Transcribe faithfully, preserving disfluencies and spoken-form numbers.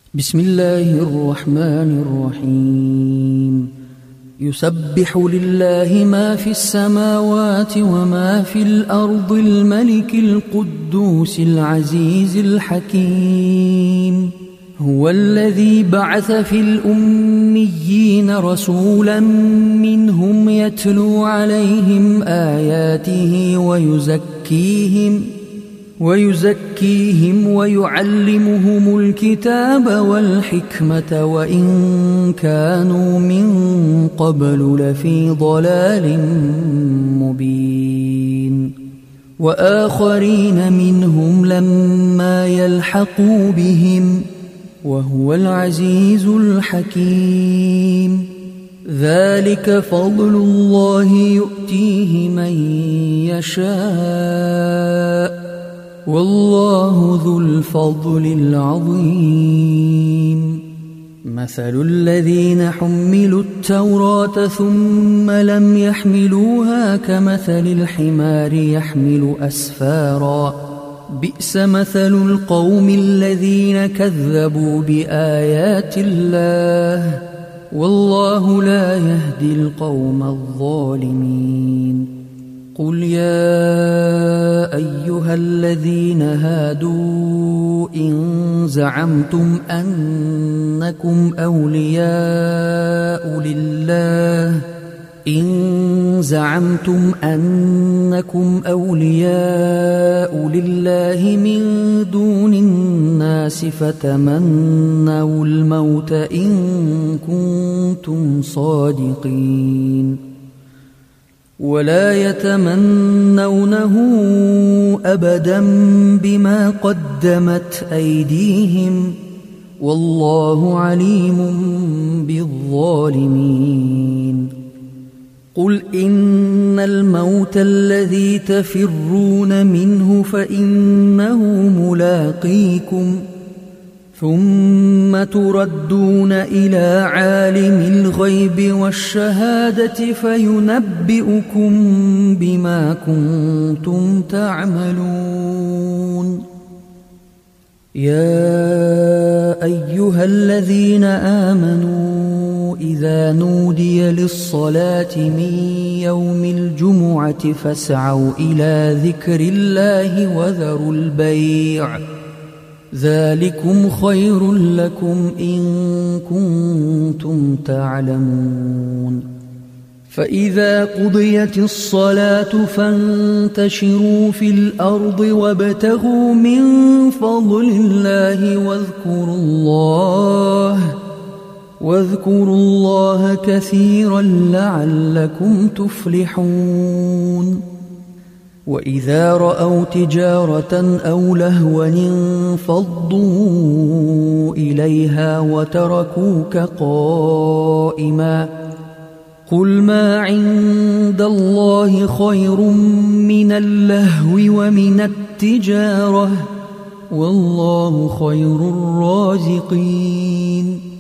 بسم الله الرحمن الرحيم. يسبح لله ما في السماوات وما في الأرض الملك القدوس العزيز الحكيم. هو الذي بعث في الأميين رسولا منهم يتلو عليهم آياته ويزكيهم ويزكيهم ويعلمهم الكتاب والحكمة وإن كانوا من قبل لفي ضلال مبين. وآخرين منهم لما يلحقوا بهم وهو العزيز الحكيم. ذلك فضل الله يؤتيه من يشاء والله ذو الفضل العظيم. مثل الذين حملوا التوراة ثم لم يحملوها كمثل الحمار يحمل أسفارا بئس مثل القوم الذين كذبوا بآيات الله والله لا يهدي القوم الظالمين. قل يا أيها الذين هادوا إن زعمتم أنكم أولياء لله إن زعمتم أنكم أولياء لله من دون الناس فتمنوا الموت إن كنتم صادقين ولا يتمنونه أبدا بما قدمت أيديهم والله عليم بالظالمين. قل إن الموت الذي تفرون منه فإنه ملاقيكم ثم تردون إلى عالم الغيب والشهادة فينبئكم بما كنتم تعملون. يا أيها الذين آمنوا إذا نودي للصلاة من يوم الجمعة فاسعوا إلى ذكر الله وذروا البيع ذلكم خير لكم إن كنتم تعلمون. فإذا قضيت الصلاة فانتشروا في الأرض وابتغوا من فضل الله واذكروا الله واذكروا الله كثيرا لعلكم تفلحون. وإذا رأوا تجارة أو لهوا انفضوا إليها وتركوك قائما قل ما عند الله خير من اللهو ومن التجارة والله خير الرازقين.